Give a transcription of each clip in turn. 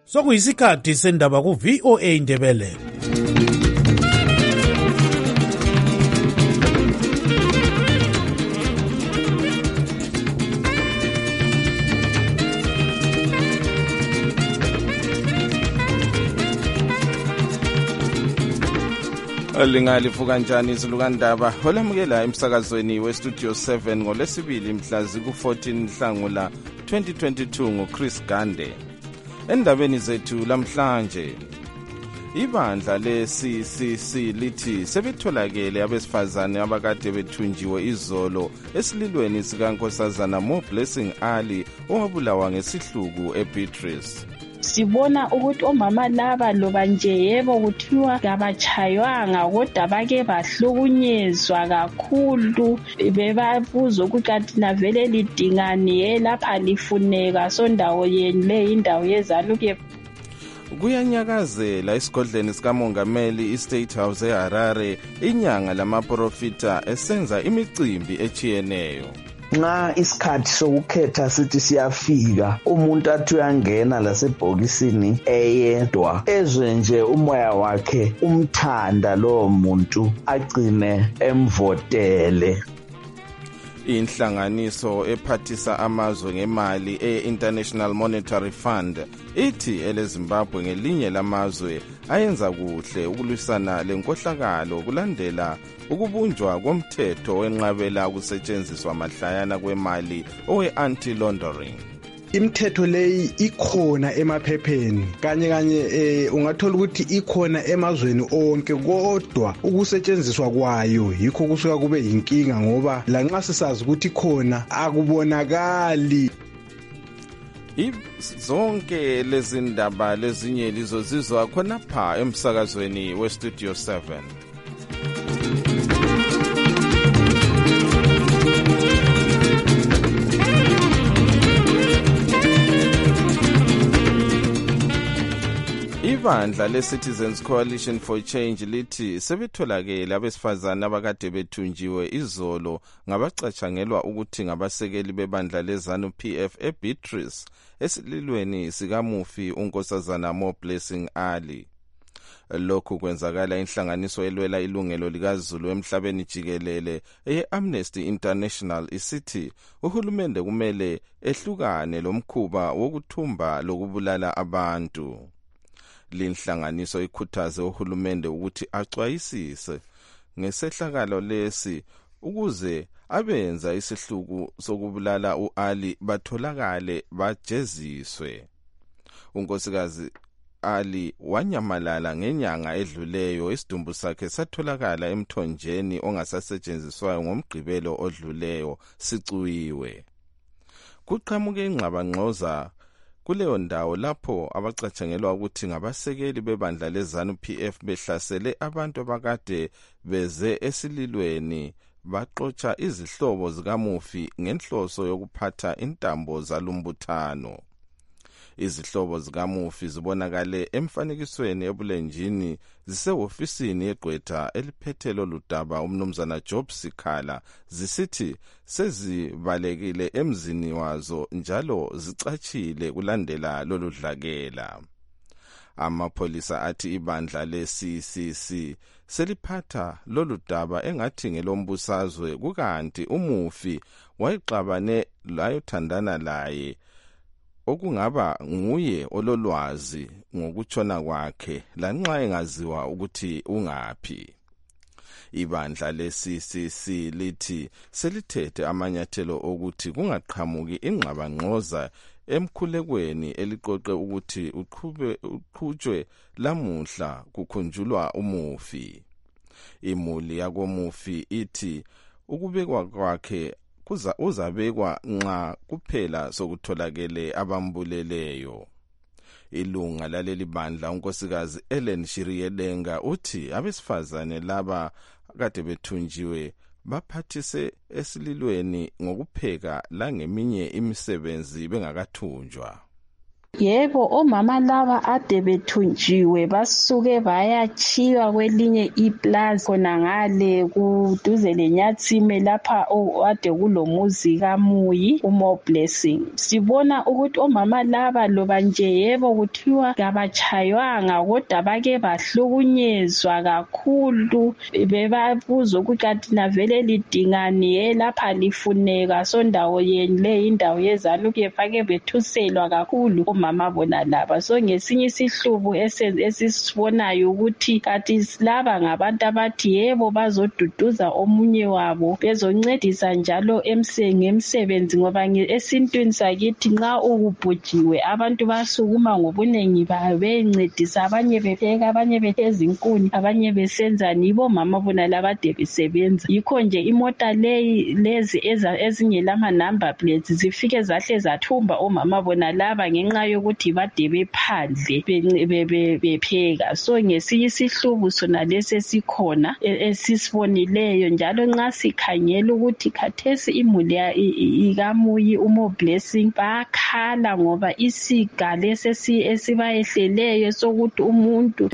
Sokuyisikhathi sendaba ku VOA Indebele. Lingalifu kanjani izilukandaba olamukela emsakazweni westudio 7 ngolesibili mhlazi ku-14 Nhlangula 2022 nguChris Gande. Endabeni zethu lamhlanje, ibandla le-CCC lithi sebetholakele abesifazane abakade bethunjiwe izolo esililweni sikaNkosazana Mo-Blessing Ali owabulawa ngesihluku eBeatrice. Sibona ukuthi omama laba loba nje yebo kuthiwa kabachaywanga kodwa bake bahlukunyezwa kakhulu, bebabuza ukuthi kanti navele lidingani lapha lifuneka sondawo yeni le indawo yeZANU-PF. Kuyanyakazela esigodleni sikamongameli iState House eHarare inyanga lamaprofita esenza imicimbi echiyeneyo. Nxa isikhathi sokukhetha sithi siyafika, umuntu athi uyangena lasebhokisini eyedwa, ezwe nje umoya wakhe umthanda lowo muntu, agcine emvotele. Inhlanganiso ephathisa amazwe ngemali e-International Monetary Fund ithi eleZimbabwe ngelinye lamazwe ayenza kuhle ukulwisana lenkohlakalo kulandela ukubunjwa komthetho wenqabela ukusetshenziswa mahlayana kwemali owe-anti-laundering. Imithetho leyi ikhona emaphepheni kanye ungathola ukuthi ikhona emazweni onke, kodwa ukusetshenziswa kwayo yikho kusuka kube yinkinga ngoba lanxa sisazi ukuthi khona akubonakali. Zonke lezi ndaba lezinye lizozizwa khonapha emsakazweni westudio 7. Ibandla le-Citizens Coalition for Change lithi sebetholakele abesifazane abakade bethunjiwe izolo ngabacatshangelwa ukuthi ngabasekeli bebandla leZANU-PF eBeatrice esililweni sikamufi uNkosazana Mo-Blessing Ali. Lokhu kwenzakala inhlanganiso elwela ilungelo likaZulu emhlabeni jikelele eye-Amnesty International isithi uhulumende kumele ehlukane lomkhuba wokuthumba lokubulala abantu. Linhlanganiso ikhuthaze uhulumende ukuthi axwayisise ngesehlakalo lesi ukuze abenza isihluku sokubulala uAli batholakale bajeziswe. Unkosikazi Ali wanyamalala ngenyanga edluleyo, isidumbu sakhe satholakala emthonjeni ongasasetshenziswayo ngomgqibelo odluleyo sicuyiwe. Kuqhamuke ingxabangxoza kuleyo ndawo lapho abacatshangelwa ukuthi ngabasekeli bebandla leZANU-PF behlasele abantu abakade beze esililweni baxotsha izihlobo zikamufi ngenhloso yokuphatha intambo zalumbuthano. Izihlobo zikamufi zibonakale emfanekisweni ebulenjini zisehofisini yegqwetha eliphethe loludaba umnumzana Job Sikhala, zisithi sezibalekile emzini wazo njalo zicatshile kulandela loludlakela. Amapholisa athi ibandla le-CCC seliphatha loludaba engathi ngelombusazwe, kukanti umufi wayexabane layothandana laye okungaba nguye ololwazi ngokutshona kwakhe lanxa engaziwa ukuthi ungaphi. Ibandla le-CCC lithi selithethe amanyathelo okuthi kungaqhamuki ingxabangxoza emkhulekweni eliqoqe ukuthi uqhutshwe lamuhla kukhunjulwa umufi. Imuli yakomufi ithi ukubekwa kwakhe uzabekwa nxa kuphela sokutholakele abambuleleyo. Ilunga laleli bandla unkosikazi Ellen Shiriyelenga uthi abesifazane laba kade bethunjiwe baphathise esililweni ngokupheka langeminye imisebenzi bengakathunjwa. Yebo, omama laba ade bethunjiwe basuke bayachiywa kwelinye iplaza khona ngale kuduze leNyatsime lapha ade kulomuzi kaMuyi uMore Blessing. Sibona ukuthi omama laba loba nje yebo kuthiwa kabachaywanga kodwa bake bahlukunyezwa kakhulu, bebabuza ukuthi kanti navele lidingani lapha lifuneka sondawo yeni le indawo yeZANU-PF bake bethuselwa kakhulu omama bona laba. So ngesinye isihlubu esisibonayo ukuthi kanti laba ngabantu abathi yebo bazoduduza omunye wabo bezoncedisa njalo ngemsebenzi ngoba esintwini sakithi nxa ukubhujiwe abantu basukuma ngobunengi bayo bencedisa, abanye bepheka, abanye behleza inkuni, abanye besenzani. Yibo mama bona laba ade besebenza. Yikho nje imota lezi ezingelama number plates zifike zahle zathumba omama bona laba ngenxa yokuthi bade bephandle bepheka. So ngesinye isihlubu sona lesi esikhona esisibonileyo, njalo nxa sikhangela ukuthi khathesi imuli ikaMuyi uMore Blessing bakhala ngoba isiga lesi esibayehleleyo sokuthi umuntu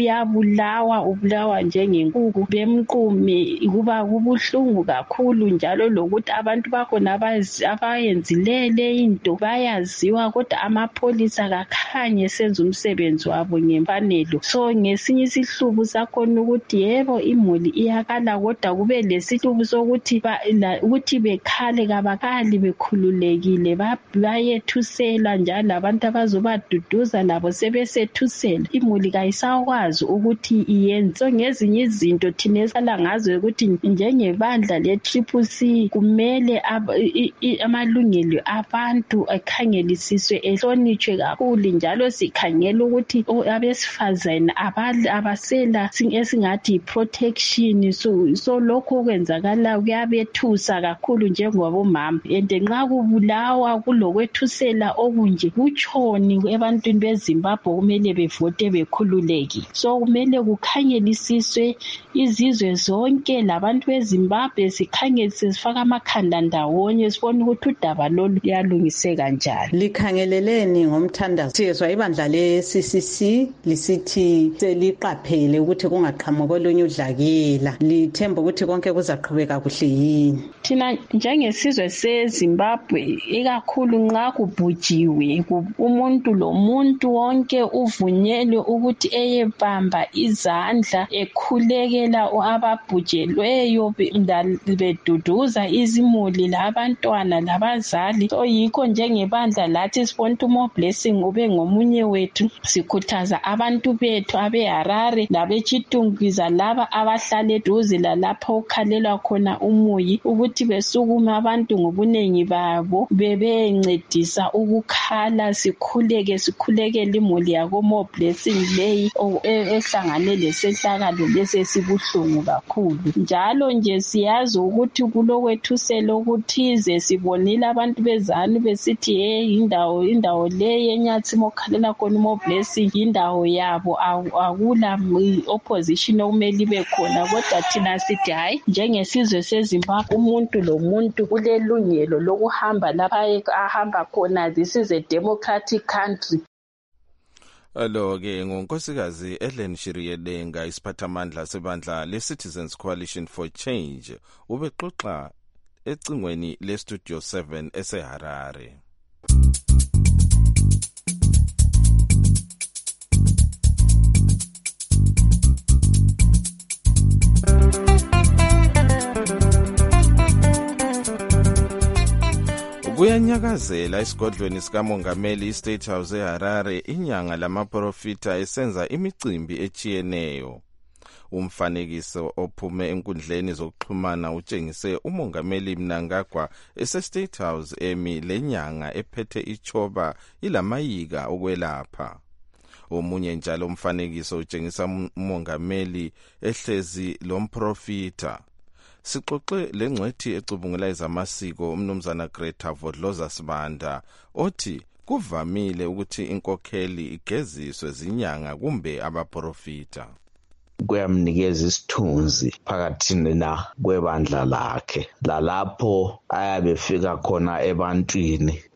ubulawa njengenkukhu bemqume, kuba kubuhlungu kakhulu, njalo lokuthi abantu bakhona abayenzileyo le into bayaziwa kodwa amapholisa kakhanye senza umsebenzi wabo ngemfanelo. So ngesinye isihlubu sakhona ukuthi yebo imuli iyakala kodwa kube lesihlubu sokuthi ukuthi bekhale kabakhali bekhululekile bayethusela, njalo abantu abazobaduduza labo sebesethusela. Imuli kayisakwazi ukuthi iyenze. So ngezinye izinto thina esala ngazo ukuthi njengebandla le-CCC kumele amalungelo abantu akhangelisiswe, ehlonitshwe kakhulu, njalo sikhangela ukuthi abesifazane abasela esingathi protection. So lokho kwenzakala kuyabethusa kakhulu njengabomama, and nxa kubulawa kulokwethusela okunje kutshoni ebantwini beZimbabwe kumele bevote bekhululekile. So kumele kukhangelisiswe izizwe zonke labantu beZimbabwe, sikhangelise sifaka amakhanda ndawonye sibone ukuthi udaba lolu luyalungiseka njani. Likhangeleleni ngomthandazo? Siyezwa ibandla le-CCC lisithi seliqaphele ukuthi kungaqhamuki olunye udlakela. Lithemba ukuthi konke kuzaqhubeka kuhle yini? Thina njengesizwe seZimbabwe ikakhulu nxa kubhujiwe umuntu lomuntu wonke uvunyelwe ukuthi eyebamba izandla ekhulekela ababhujelweyo beduduza izimuli labantwana labazali. So yikho njengebandla lathi sibona ukuthi uMore Blessing ube ngomunye wethu. Sikhuthaza abantu bethu abeHarare labeChitungwiza laba abahlala eduze lalapho okhalelwa khona uMuyi ukuthi besukuma abantu ngobunengi babo bebencedisa ukukhala, sikhulekele imuli yakoMore Blessing leyi ehlangane lesehlakalo lesi esibuhlungu kakhulu. Njalo nje siyazi ukuthi kulokwethusela okuthize. Sibonile abantu beZANU besithi indawo le yeNyatsime okhalela khona uMore Blessing indawo yabo, akula opposition okumele ibe khona, kodwa thina sithi hayi njengesizwe seZimbabwe umuntu lomuntu ulelungelo lokuhamba lapha ahamba khona. This is a democratic country. Alo-ke ngunkosikazi Ellen Shiriyelenga, isiphathamandla sebandla le-Citizens Coalition for Change, ubexoxa ecingweni le-Studio 7 eseHarare. Kuyanyakazela esigodlweni sikamongameli iState House eHarare inyanga lamaprofita esenza imicimbi echiyeneyo. Umfanekiso ophume enkundleni zokuxhumana utshengise umongameli Mnangagwa eseState House emi lenyanga ephethe ichoba ilamayika okwelapha. Omunye njalo umfanekiso utshengisa umongameli ehlezi lomprofita. Sixoxe lengcwethi ecubungula ezamasiko umnumzana Greta Vodloza Sibanda othi kuvamile ukuthi inkokheli igeziswe zinyanga kumbe abaprofita. Kuyamnikeza isithunzi phakathi kwebandla lakhe lalapho ayabefika khona ebantwini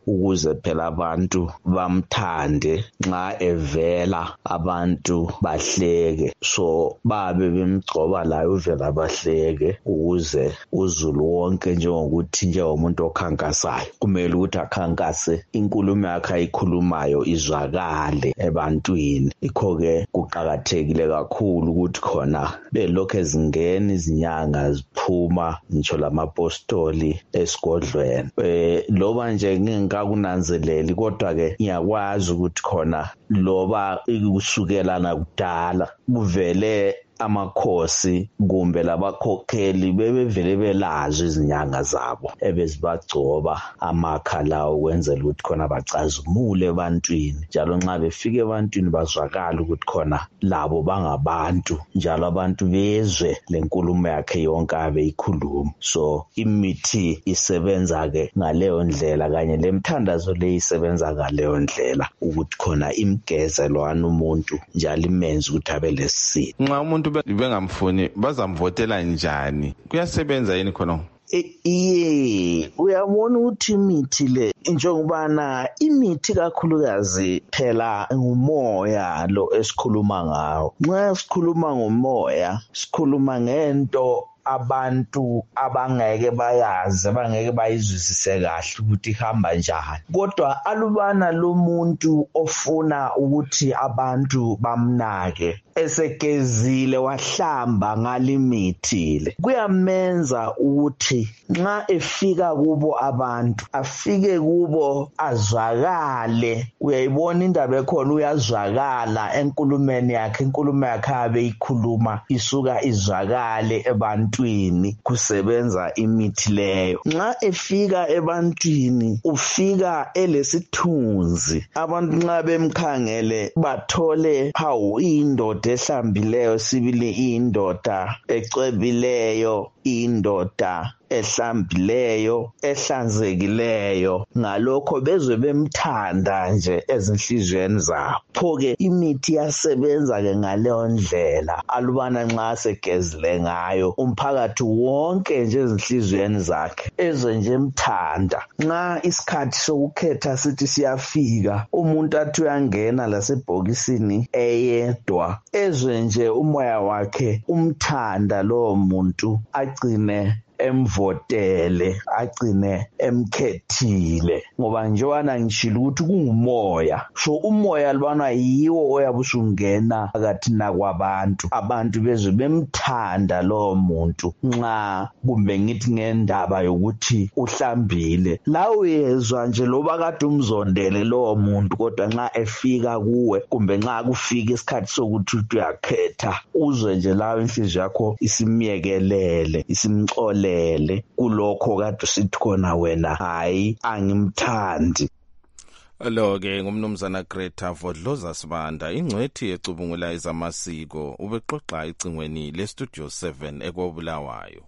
ukuze phela abantu bamthande, nxa evela abantu bahleke. So babe bemgcoba layo uvela bahleke, ukuze uzulu wonke njengokuthi njengomuntu okhankasayo kumele ukuthi akhankase inkulumo yakhe ayikhulumayo izwakale ebantwini. Ikho-ke kuqakathekile kakhulu ukuthi khona belokhu ezingena izinyanga ziphuma ngitsho lamapostoli esigodlweni. Loba nje ngingakakunanzeleli kodwa-ke ngiyakwazi ukuthi khona loba kusukela nakudala kuvele amakhosi kumbe labakhokheli bebevele belazo izinyanga zabo ebezibagcoba amakha lawo ukwenzela ukuthi khona bacazimule ebantwini, njalo nxa befika ebantwini bazwakala ukuthi khona labo bangabantu, njalo abantu bezwe lenkulumo yakhe yonke abe ikhuluma. So imithi isebenza-ke ngaleyo ndlela kanye lemthandazo le isebenza ngaleyo ndlela ukuthi khona imgeze lwana umuntu njalo imenze ukuthi abe lesisindo. Nxa umuntu bengamfuni bazamvotela njani? Kuyasebenza yini khona? Uyabona ukuthi imithi le njengobana imithi kakhulukazi phela ngumoya lo esikhuluma ngawo. Nxa sikhuluma ngomoya sikhuluma ngento abantu abangeke bayazi, abangeke bayizwisise kahle ukuthi ihamba njani. Kodwa alubana lo muntu ofuna ukuthi abantu bamnake esegezile wahlamba ngalimithi le, kuyamenza ukuthi nxa efika kubo abantu afike kubo azwakale. Uyayibona indaba ekhona, uyazwakala enkulumeni yakhe, inkulumo yakhe abe ikhuluma isuka izwakale ebantwini, kusebenza imithi leyo. Nxa efika ebantwini ufika elesithunzi, abantu nxa bemkhangele bathole hawu indoda ehlambileyo, sibili indoda ecwebileyo, indoda ehlambileyo, ehlanzekileyo. Ngalokho bezwe bemthanda nje ezinhlizweni zabo. Pho-ke imithi yasebenza-ke ngaleyo ndlela. Alubana nxa segezile ngayo umphakathi wonke nje ezinhlizweni zakhe ezwe nje emthanda. Nxa isikhathi sokukhetha sithi siyafika, umuntu athi uyangena lasebhokisini eyedwa, ezwe nje umoya wakhe umthanda lowo muntu, agcine emvotele, agcine emkhethile, ngoba njengoba ngishilo ukuthi kungumoya. So umoya libana yiwo oyabusungena phakathi nakwabantu, abantu bezwe bemthanda lowo muntu. Nxa kumbe ngithi ngendaba yokuthi uhlambile, la uyezwa nje loba kade umzondele lowo muntu, kodwa nxa efika kuwe kumbe nxa kufika isikhathi sokuthi uyakhetha, uzwe nje lawo inhliziyo yakho isimyekelele, isimxole kulokho kade sithi khona wena hayi angimthandi. Lo-ke ngumnumzana Greta Vodloza Sibanda, ingcwethi ecubungula ezamasiko, ubexoxa icingweni leStudio 7 eKobulawayo.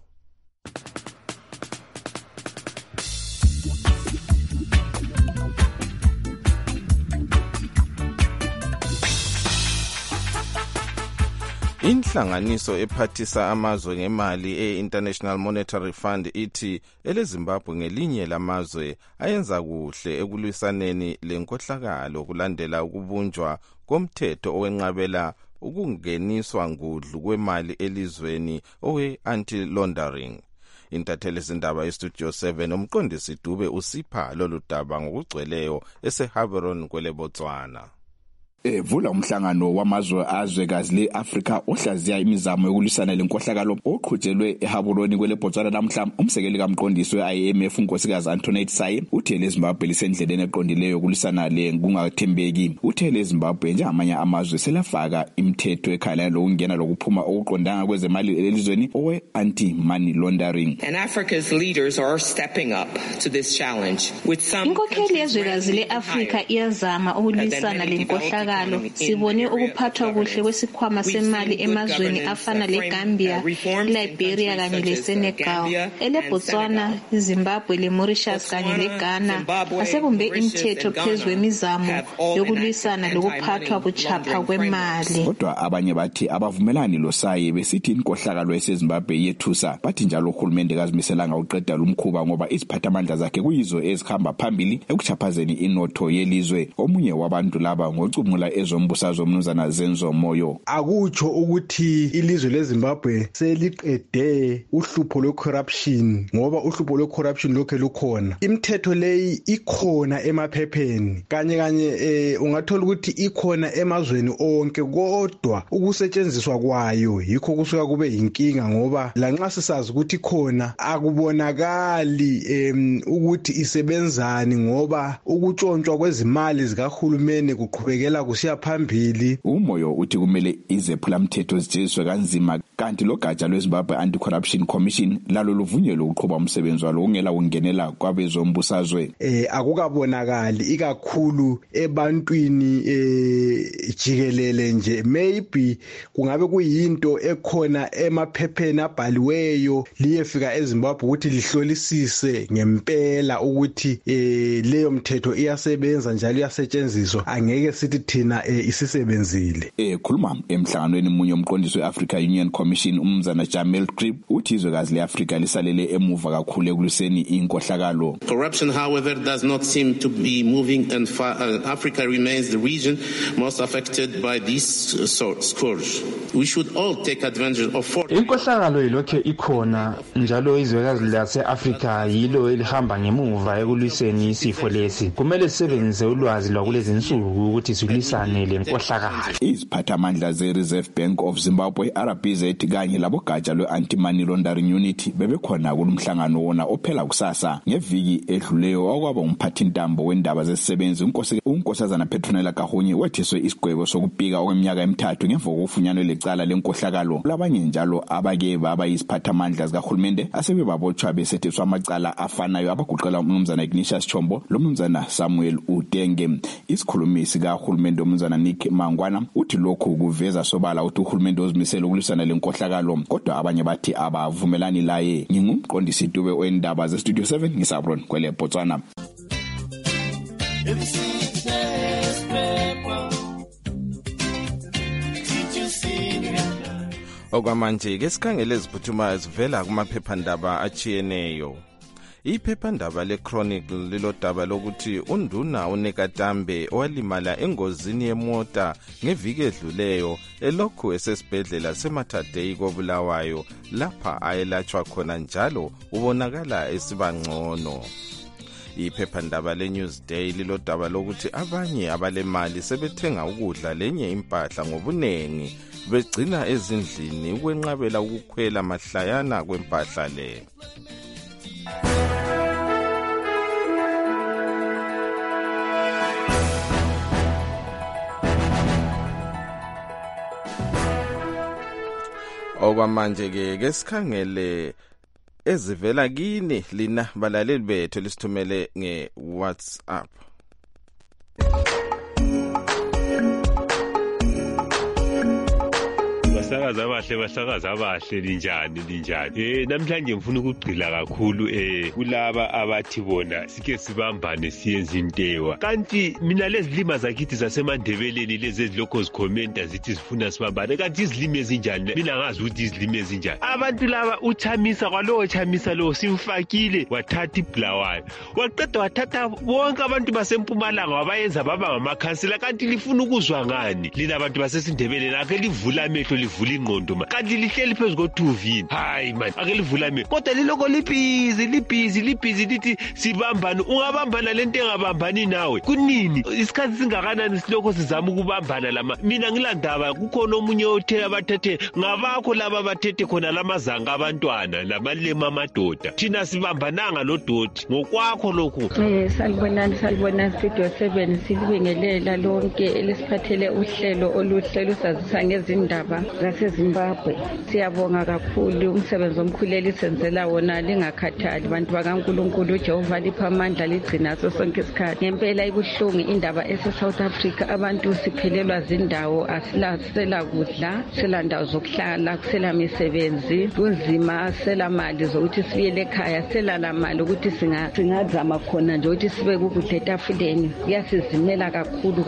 Inhlanganiso ephathisa amazwe ngemali e-International Monetary Fund ithi eleZimbabwe ngelinye lamazwe ayenza kuhle ekulwisaneni lenkohlakalo kulandela ukubunjwa komthetho owenqabela ukungeniswa ngudlu kwemali elizweni owe-anti-laundering. Intatheli zindaba yeStudio 7 umqondisi Dube usipha lolu daba ngokugcweleyo eseHaberon kwele Botswana. Evula umhlangano wamazwe azwekazi le-Afrika ohlaziya imizamo yokulwisana lenkohlakalo oqhutshelwe eHaburoni kwele Botswana namhla. Umsekeli kamqondisi we-IMF unkosikazi Antoinette Saye uthe leZimbabwe lisendleleni eqondileyo yokulwisana kungathembeki. Uthe leZimbabwe njengamanye amazwe selafaka imithetho ekhala lokungena lokuphuma okuqondanga kwezemali elizweni owe-anti-money laundering. And Africa's leaders are stepping up to this challenge with some. Inkokheli yezwekazi le-Afrika iyazama ukulwisana lenkohlakalo inkohlakalo. Sibone ukuphathwa kuhle kwesikhwama semali emazweni afana leGambia, Liberia kanye leSenegal. ELeBotswana, iZimbabwe leMauritius kanye leGhana asebumbe imithetho phezu kwemizamo yokulwisana lokuphathwa buchapha kwemali. Kodwa abanye bathi abavumelani loSaye besithi inkohlakalo eseZimbabwe yethusa, bathi njalo uhulumende kazimiselanga uqeda lumkhuba ngoba iziphathamandla zakhe kuyizo ezihamba phambili ekuchaphazeni inotho yelizwe. Omunye wabantu laba ngocumula ezombusazwe Mnumzana Zenzo Moyo. Akutsho ukuthi ilizwe leZimbabwe seliqede uhlupho lwe-corruption, ngoba uhlupho lwe-corruption lokhe lukhona. Imithetho leyi ikhona emaphepheni kanye ungathola ukuthi ikhona emazweni onke, kodwa ukusetshenziswa kwayo yikho kusuka kube yinkinga, ngoba lanxa sisazi ukuthi khona akubonakali ukuthi isebenzani, ngoba ukutshontshwa kwezimali zikahulumeni kuqhubekela kusiya phambili. Umoyo uthi kumele izephulamthetho zijeziswe kanzima, kanti lo gatsha lweZimbabwe Anti-Corruption Commission lalo luvunyelwe ukuqhuba umsebenzi walo ungela ungenela kwabezombusazwe. Akukabonakali ikakhulu ebantwini jikelele nje. Maybe kungabe kuyinto ekhona emaphepheni abhaliweyo liyefika eZimbabwe ukuthi lihlolisise ngempela ukuthi leyo mthetho iyasebenza njalo iyasetshenziswa. Angeke sithi thina isisebenzile. Khuluma emhlanganweni munye umqondisi weAfrica Union Commission Mnumzana Jamel Grip uthi izwekazi leAfrika lisalele emuva kakhulu ekuliseni inkohlakalo. Corruption, however, does not seem to be moving, and Africa remains the region most affected by this scourge. We should all take advantage of inkohlakalo ilokhe ikhona, njalo izwekazi laseAfrika yilo elihamba ngemuva ekulwiseni isifo lesi. Kumele sisebenzise ulwazi lwakulezi insuku ukuthi silisane lenkohlakalo. Iziphathamandla ze-Reserve Bank of Zimbabwe RBZ kanye labogatsha lwe-Anti-Money Laundering Unit bebekhona kulumhlangano wona ophela kusasa. Ngeviki edluleyo okwaba umphathintambo wendaba zezisebenzi unkosazana Petronella Kahonyi wethiswe isigwebo sokubika okweminyaka emithathu ngemva kokufunyanwa lecala lenkohlakalo. Labanye njalo abake baba iziphathamandla zikahulumende asebebabotshwa besethiswa amacala afanayo abaguqela uMnumzana Ignatius Chombo loMnumzana Samuel Udenge. Isikhulumi sikahulumende uMnumzana Nick Mangwana uthi lokhu kuveza sobala ukuthi uhulumende ozimisela ukulwisana lenkohlakalo, kodwa abanye bathi abavumelani laye. Ngingumqondisi Dube wendaba zeStudio 7 ngisabron kweleBotswana. Okwamanje ke sikhangele eziphuthumayo zivela kumaphephandaba achiyeneyo. Iphephandaba leChronicle lilodaba lokuthi unduna uNekatambe owalimala engozini yemota ngeviki edluleyo elokhu esesibhedlela seMatadei koBulawayo lapha ayelatshwa khona njalo ubonakala esibangcono. Iphephandaba leNewsday lilodaba lokuthi abanye abalemali sebethenga ukudla lenye impahla ngobunengi begcina ezindlini ukwenqabela ukukhwela mahlayana kwempahla le. Okwamanje ke sikhangele ezivela kini lina balaleli bethu lisithumele ngeWhatsApp. Basakaza abahle linjani namhlanje ngifuna ukugcila kakhulu kulaba abathi bona sike sibambane siyenza intewa, kanti mina lezilima zakithi zasemandebeleni lezi ezilokho zikhomenta zithi sifuna sibambane, kanti izilimi ezinjani mina ngazi ukuthi izilimi ezinjani. Abantu laba uchamisa kwalowo chamisa lo simfakile wathatha iBulawayo waqeda wathatha bonke abantu basempumalanga wabayenza baba ngamakhansela, kanti lifuna ukuzwa ngani lina abantu basesindebeleni? Ake livula amehlo livula ingqondo kanti lihleli phezu ko-2V. Hayi man, ake livula amehlo, kodwa liloko libhizi lithi sibambane. Ungabambana lento engabambani nawe kunini? Isikhathi singakanani silokho sizama ukubambana lama? Mina ngilandaba kukhona omunye othe abathethe ngabakho laba bathethe khona lamazanga abantwana lamalema amadoda, thina sibambananga lodoti ngokwakho lokhu. Salibona Studio 7 silibingelela lonke elisiphathele uhlelo oluhle lusazisa ngezindaba laseZimbabwe. Siyabonga kakhulu umsebenzi omkhulu elisenzela wona lingakhathali. Abantu bakaNkulunkulu uJehova lipha amandla ligcina sonke isikhathi. Ngempela ibuhlungu indaba ese-South Africa. Abantu siphelelwa zindawo, asila kudla, sila ndawo zokuhlala, kusela misebenzi, kunzima, asela mali zokuthi sibuyele ekhaya, sela la mali ukuthi singazama khona nje ukuthi sibe kukudla etafuleni. Kuyasizimela kakhulu.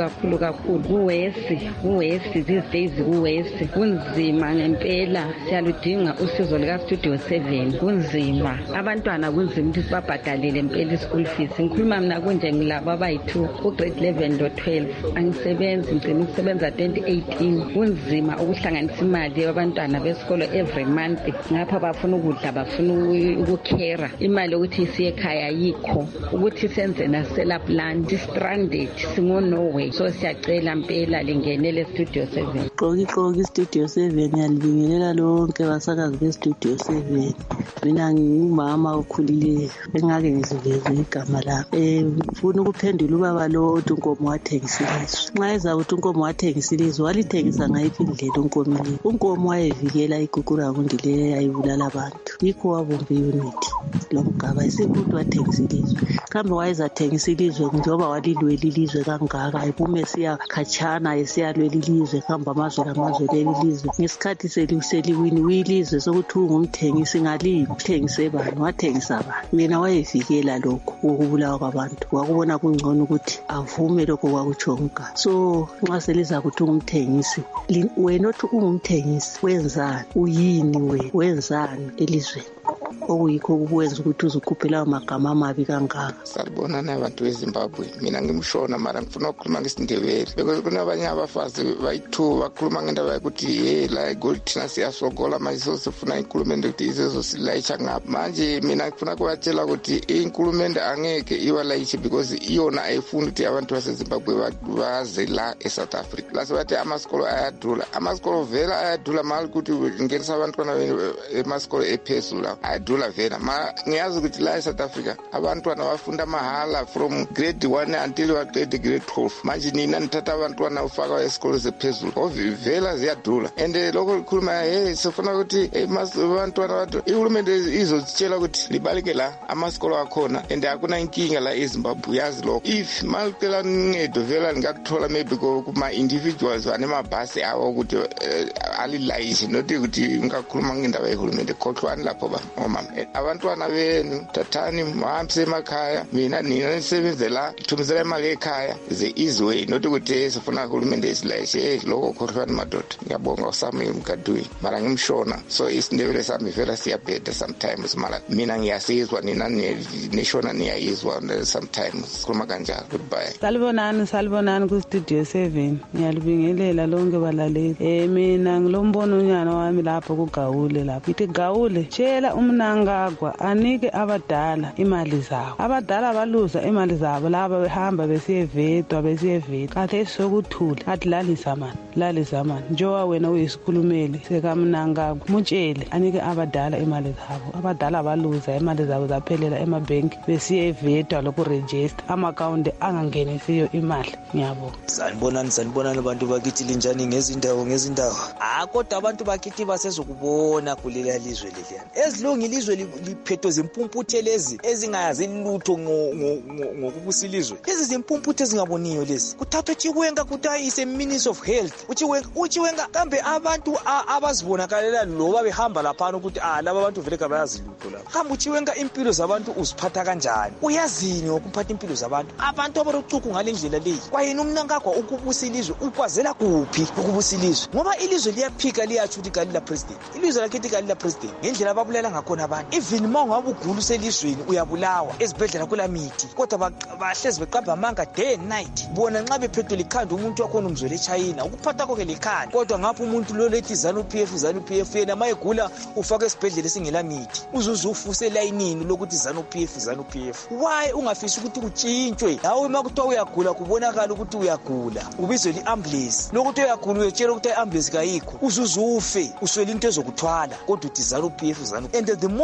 Kuwesi these days kuwesi. Kunzima ngempela, siyaludinga usizo lika Studio 7. Kunzima. Abantwana kunzima ukuthi sibabhadalele impela i-school fees. Ngikhuluma mina kunje ngilabo abayi-2 grade 11 lo 12. Angisebenzi, ngicela ukusebenza 2018. Kunzima ukuhlanganisa imali yabantwana besikolo every month. Ngapha bafuna ukudla, bafuna ukukhera. Imali yokuthi siye ekhaya yikho. Ukuthi senze nasela plan, stranded, singo Norway. So siyacela impela lingenele Studio 7. Qoki Studio 7 yalibingelela lonke basakazi beStudio 7. Mina ngingumama okhulile engake ngiziveze igama lakhe. Ufuna ukuphendula ubaba lo othi uNkomo wathengisilizwe. Nxa eza ukuthi uNkomo wathengisilizwe, walithengisa ngayiphi indlela uNkomo le? uNkomo wayevikela igugura kundi le yayibulala abantu. Yikho wabombe unit lo mgaba isikuthi wathengisilizwe. Kambe wayezathengisilizwe njengoba walilwela ilizwe kangaka, ayibume siya khatshana esiyalwela ilizwe hamba amazwe lelizwe. Ngesikhathi seliwini wilizwe sokuthi ungumthengisi ngaliphi uthengise bani, wathengisa bani? Mina wayevikela lokho ukubulawa kwabantu. Wakubona kungcono ukuthi avume lokho kwakutsho ngaka. So nxa seliza ukuthi ungumthengisi, wena othi ungumthengisi wenzani? Uyini wenzani elizweni? Okuyikho kubenza ukuthi uzukhuphela amagama amabi kangaka. Salibona nabantu beZimbabwe. Mina ngimshona mara ngifuna ukukhuluma ngesindebele. Because kunabanye abafazi bayi2 bakhuluma ngendaba ukuthi la gold thina siyasokola manje sifuna inkulumo ukuthi izezo silayitsha ngapha. Manje mina ngifuna kubatshela ukuthi inkulumo angeke iwalayitshe because iyona ayifuna ukuthi abantu baseZimbabwe baze la eSouth Africa. La sebathi amasikolo ayadula. Amasikolo vela ayadula mali ukuthi ngenisa abantwana emasikolo ephezulu la. Ayadula vela. Ngiyazi ukuthi la eSouth Africa abantwana bafunda mahala from grade 1 until grade 12. Manje nina nithatha abantwana ufaka esikolo sephezulu. Vela ziyadula. And lokho likhuluma sifuna ukuthi abantwana bathu ihulumende izozitshela ukuthi libaleke la amasikolo akhona and akuna inkinga la eZimbabwe. Yazi lokho. If malicela ncedo vela ngakuthola maybe kuma individuals anemabhasi awo ukuthi alilayishe not ukuthi ngakhuluma ngendaba yehulumende khohlwani lapho ba omama. Abantwana benu thathani mahambise emakhaya, mina nina nisebenze la thumizela imali ekhaya the easy way not ukuthi sifuna uhulumende isilayishe lokho khohlwani madoda. Ngiyabonga usami mkadui mara ngimshona so isindebele sami vela siyabheda sometimes mara mina ngiyasizwa nina nishona niyayizwa sometimes sikhuluma kanjalo. Goodbye. Salibonani ku Studio 7. Ngiyalibingelela lonke balaleli. Mina ngilombono unyana wami lapho kuGawule lapho. Ithi Gawule tshela umnangagwa anike abadala imali zabo. Abadala baluza imali zabo laba behamba besiyevedwa. Kade sokuthula athi lalisa mani. Njowa wena uyisikhulumeli sekamnangagwa mutshele anike abadala imali zabo. Abadala baluza imali zabo zaphelela emabhenki besiyevedwa lokuregister ama-account angangenisiyo imali. Ngiyabonga. Sanibonani abantu bakithi linjani ngezindawo. Kodwa abantu bakithi basezokubona kulela lizwe leliyana. Ezilungu ilizwe liphethwe zimpumputhe lezi ezingayazi lutho ngokubusa ilizwe. Lezi zimpumputhe ezingaboniyo lezi. Kuthathwa Chiwenga kuthi is a Minister of Health. Uchiwenga kambe abantu abazibonakalela loba behamba laphana ukuthi laba abantu vele kabayazi lutho la. Kambe Uchiwenga impilo zabantu uziphatha kanjani? Uyazini ukuphatha impilo zabantu? Abantu abarocuku ngalendlela leyi. Kwayena umnangagwa ukubusa ilizwe ukwazela kuphi ukubusa ilizwe? Ngoba ilizwe liyaphika liyathi ukuthi kalila president. Ilizwe lakithi kalila president. Ngendlela ababulala ngakhona abantu. Even mangabe ugula uselizweni uyabulawa ezibhedlela kula mithi. Kodwa bahlezi beqamba amanga day and night. Bona nxa bephethwe likhanda umuntu wakhona umzwele eChina. Ukuphatha konke likhanda. Kodwa ngapha umuntu lo lethi ZANU-PF yena mayegula ufaka esibhedlela singela mithi. Uzuzufusa elayinini lokuthi ZANU-PF. Why ungafisi ukuthi kucintshwe? Hawo makuthiwa uyagula kubonakala ukuthi uyagula. Ubizwe iambulance. Lokuthi uyagula uyetshela ukuthi iambulance kayikho. Uzuzufe uswele into ezokuthwala. Kodwa uthi ZANU-PF. And the more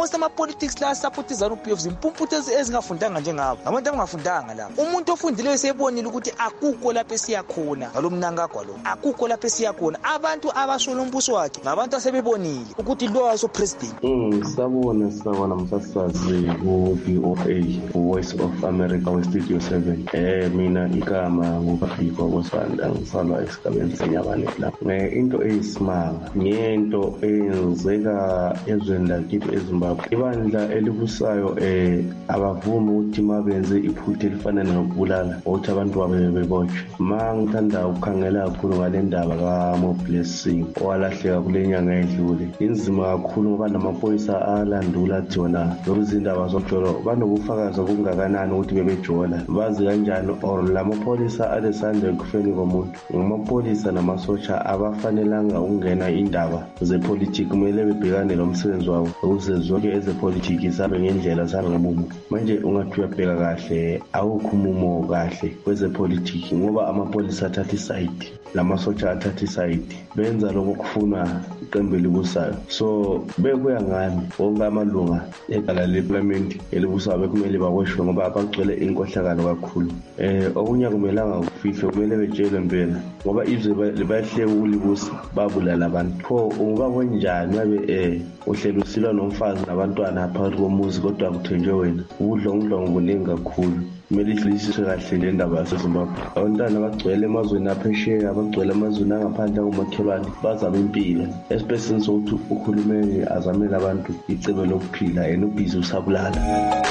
most ama-politics la support ZANU-PF zimpumputhi ezingafundanga njengabo, abantu abangafundanga lapho. Umuntu ofundileyo sebonile ukuthi akukho lapho esiyakhona ngalo mnangagwa lo, akukho lapho esiyakhona. Abantu abashola umbuso wakhe ngabantu asebebonile ukuthi lo aso president. Sabona msasazi ku-VOA, Voice of America we-Studio 7. Mina igama ngubabhiko Kosanda, ngisalwa esigabeni seNyabane lapha. Into eyisimanga ngento eyenzeka ezweni lakithi eZimbabwe. Ibandla elibusayo abavumi ukuthi mabenze iphutha elifanele nokubulala ukuthi abantu babebotshwe. Ngithanda ukukhangela kakhulu ngale ndaba kaMo Blessing owalahleka kule nyanga edlule. Inzima kakhulu ngoba namaphoyisa alandula athi wona lolu zindaba zojolo banobufakazi obungakanani ukuthi bebejola. Bazi kanjani or lamapholisa alesandla ekufeni komuntu. Amapholisa namasotsha abafanelanga ukungena indaba zepolitiki, kumele bebhekane lomsebenzi wabo ukuze zonke ezepolitiki zabe ngendlela zabe ngomumo. Manje ungathi uyabheka kahle awukho umumo kahle kwezepolitiki ngoba amapholisa athatha iside, lamasotsha athatha iside, benza lokho kufunwa iqembu elibusayo. So bekuya ngani wonke amalunga egala leparliament elibusayo bekumele baboshwe ngoba abagcwele inkohlakalo kakhulu. Okunye akumelanga kufihle, kumele betshelwe impela ngoba izwe libahle ukulibusa babulala abantu. Pho ungaba njani ngabe uhlelo usilwa nomfazi nabantwana phakathi komuzi kodwa kuthenjwe wena? Ubudlongudlongo buningi kakhulu. Kumele ihlisiswe kahle le ndaba yaseZimbabwe. Abantwana bagcwele emazweni aphesheya, abagcwele emazweni angaphandle komakhelwane bazama impilo. Especially sokuthi uhulumeni azamele abantu icebo lokuphila yena ubhizi usabulala.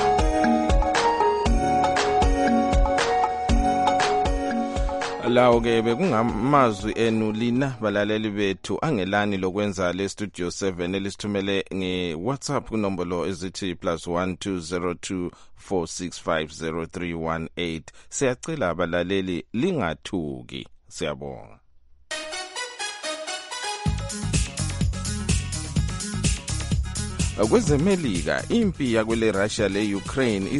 Lawo ke bekungamazwi enu lina balaleli bethu angelani lokwenza le Studio 7 elisithumele ngeWhatsApp kunombolo ezithi +1 202 465 0318. Siyacela abalaleli lingathuki. Siyabonga. Kwezemelika impi yakwele Russia le Ukraine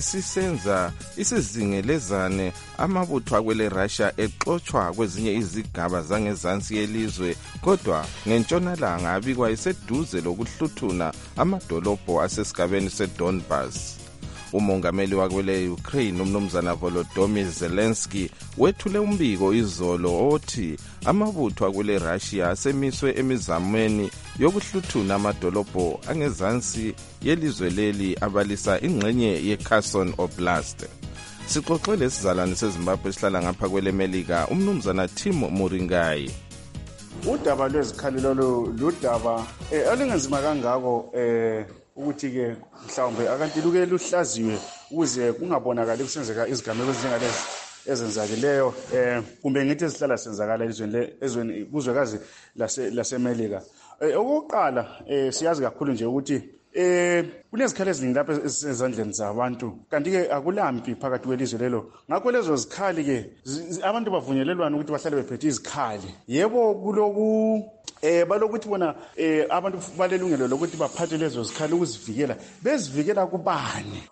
isizingelezane amabutho akwele Russia exoxwa kwezinye izigaba zangezansi yelizwe, kodwa ngentshonalanga abikwa iseduze lokuhluthuna amadolobho asesigabeni seDonbas. Umongameli wakwele Ukraine umnumzana Volodymyr Zelensky wethule umbiko izolo othi amabutho akwele Russia asemiswe emizamweni yokuhluthuna amadolobho angezansi yelizwe leli abalisa ingxenye yeKherson Oblast. Sixoxele isizalwane seZimbabwe esihlala ngapha kwele Melika umnumzana Tim Muringai. Udaba lwezikhali ludaba olungenzima kangako ukuthi-ke mhlawumbe akanti luke luhlaziwe ukuze kungabonakali kusenzeka izigameko ezinjengalezi ezenzakeleyo kumbe ngithi ezihlala senzakala ezweni kuzwekazi lasemelika. Okokuqala siyazi kakhulu nje ukuthi kunezikhali eziningi lapha ezisezandleni zabantu, kanti-ke akulampi phakathi kwelizwe lelo. Ngakho lezo zikhali-ke abantu bavunyelelwana ukuthi bahlale bephethe izikhali. Yebo kuloku balokuthi bona abantu balelungelo lokuthi baphathe lezo zikhali ukuzivikela. Bezivikela kubani?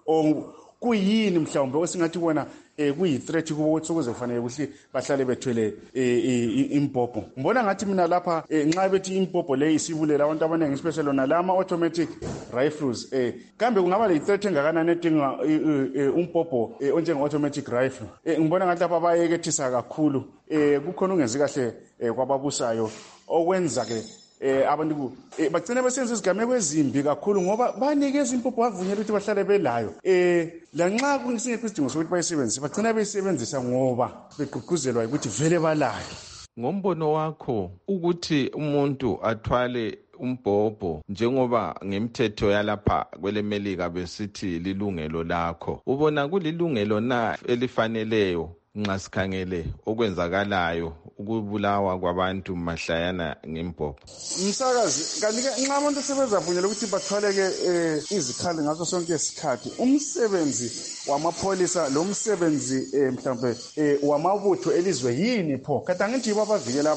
Kuyini mhlawumbe osingathi bona kuyi-threat kubo ukuthi ukuze kufanele kuhle bahlale bethwele impompo. Ngibona ngathi mina lapha nxa bethi impompo le isibulela abantu abaningi especially ona lama automatic rifles kambe kungaba le-threat engakanani edinga umpompo onjenge-automatic rifle. Ngibona ngathi lapha bayekethisa kakhulu. Kukhona ungenzi kahle kwababusayo okwenza-ke abantu bagcina besenza izigameko ezimbi kakhulu ngoba banikeza impompo bavunyela ukuthi bahlale belayo. Lanxa kunisingekho isidingo sokuthi bayisebenzise bagcina beyisebenzisa ngoba begqugquzelwa ukuthi vele balayo. Ngombono wakho ukuthi umuntu athwale umbhobho njengoba ngemthetho yalapha kwele Melika besithi lilungelo lakho, ubona kulilungelo na elifaneleyo nxa sikhangele okwenzakalayo ukubulawa kwabantu mahlayana ngempompo? Msakazi, kanti-ke nxa abantu sebezavunyela ukuthi bathwaleke izikhali ngaso sonke isikhathi, umsebenzi wamapholisa lo msebenzi mhlawumbe wamabutho elizwe yini pho? Kade angithi yibo abavikela abantu.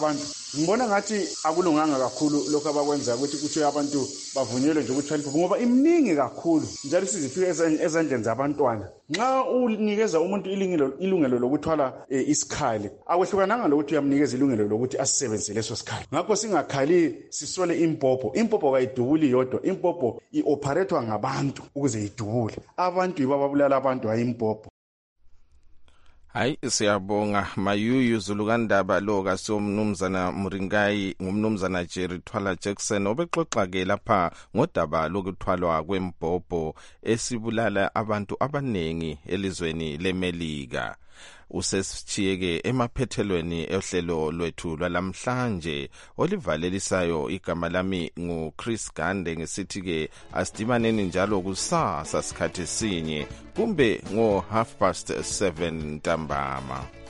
ngibona ngathi akulunganga kakhulu lokho abakwenza ukuthi kuthiwe abantu bavunyelwe nje ukuthwala impopo ngoba iminingi kakhulu njalo sizifike ezandleni zabantwana. Nxa unikeza umuntu ilungelo lokuthwala isikhali akwehlukananga lokuthi uyamnikeza ilungelo lokuthi asisebenzise leso sikhali. Ngakho singakhali sisole impopo. Impopo kayidubuli yodwa, impopo i-operathwa ngabantu ukuze idubule. Abantu yibo ababulala abantu, hayi impopo. Hayi, siyabonga Mayuyu Zulukandaba lo kasomnumzana Muringai ngumnumzana Jerry Thwala Jackson obexoxa ke lapha ngodaba lokuthwalwa kwembhobho esibulala abantu abanengi elizweni leMelika. Usesithiyeke emaphethelweni ehlelo lwethu lwalamhlanje olivalelisayo. Igama lami nguChris Gande, ngesithi ke asidibaneni njalo kusasa sikhathi sinye kumbe ngo 7:30 ntambama.